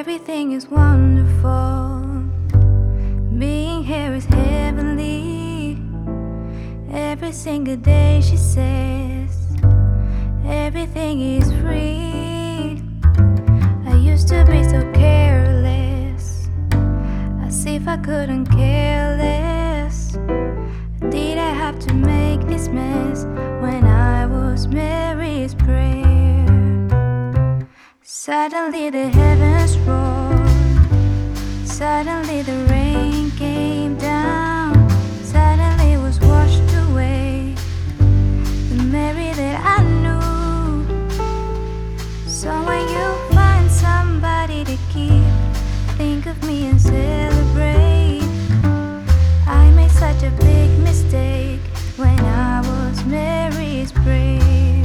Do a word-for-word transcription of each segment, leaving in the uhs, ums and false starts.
Everything is wonderful. Being here is heavenly. Every single day she says everything is free. I used to be so careless, as if I couldn't care less. Did I have to make this mess when I was Mary's prayer? Suddenly the heavens roared, suddenly the rain came down, suddenly it was washed away, the Mary that I knew. So when you find somebody to keep, think of me and celebrate. I made such a big mistake when I was Mary's prayer.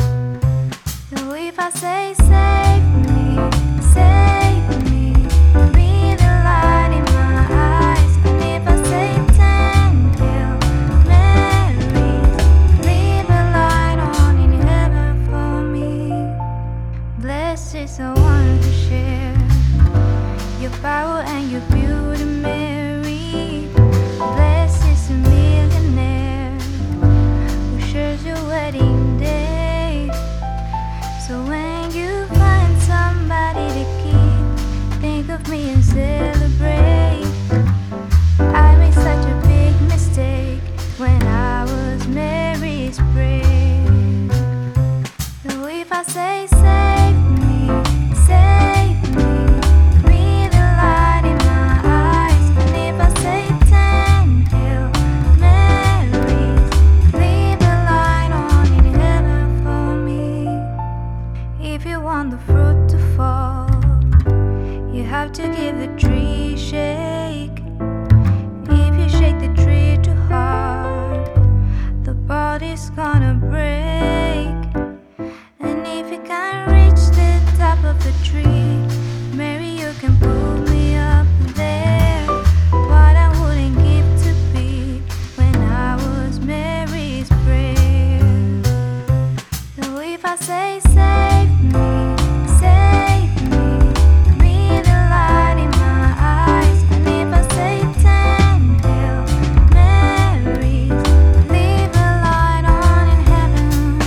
So if I say save me, save me, be the light in my eyes. And if I say ten Hail Marys, leave a light on in heaven for me. Blessed is the one who shares your power and your beauty, Mary. Blessed is the millionaire who shares your wedding day. So when you find somebody to keep, think of me and celebrate. I made such a big mistake when I was Mary's prayer. So if I say save me, save me, be the light in my eyes. And if I say ten Hail Marys, leave a light on in heaven for me. If you want the fruit to fall, you have to give the tree a shake. If you shake the tree too hard, the body's gonna break. And if you can't reach the top of the tree, Mary, you can pull me up there. What I wouldn't give to be when I was Mary's prayer. So if I say save me, save me, be the light in my eyes. And if I say ten Hail Marys, leave a light on in heaven.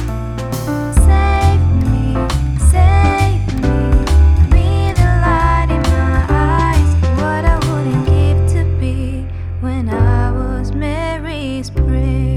Save me, save me, be the light in my eyes. What I wouldn't give to be when I was Mary's prayer.